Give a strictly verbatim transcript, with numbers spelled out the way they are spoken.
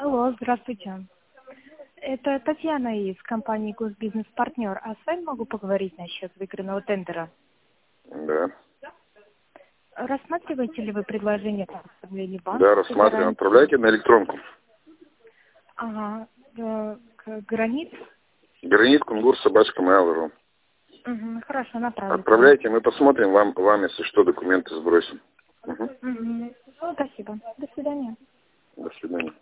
Алло, здравствуйте. Это Татьяна из компании Госбизнес-партнер. А с вами могу поговорить насчет выигранного тендера? Да. Рассматриваете ли вы предложение по оформлению банка? Да, рассматриваем. Отправляйте на электронку. Ага. э, к- Гранит? Гранит, кунгур, собачка, mail.ru. Угу, хорошо, направлю. Отправляйте, мы посмотрим, вам, вам, если что, документы сбросим. Угу. Угу. Ну, спасибо. До свидания. До свидания.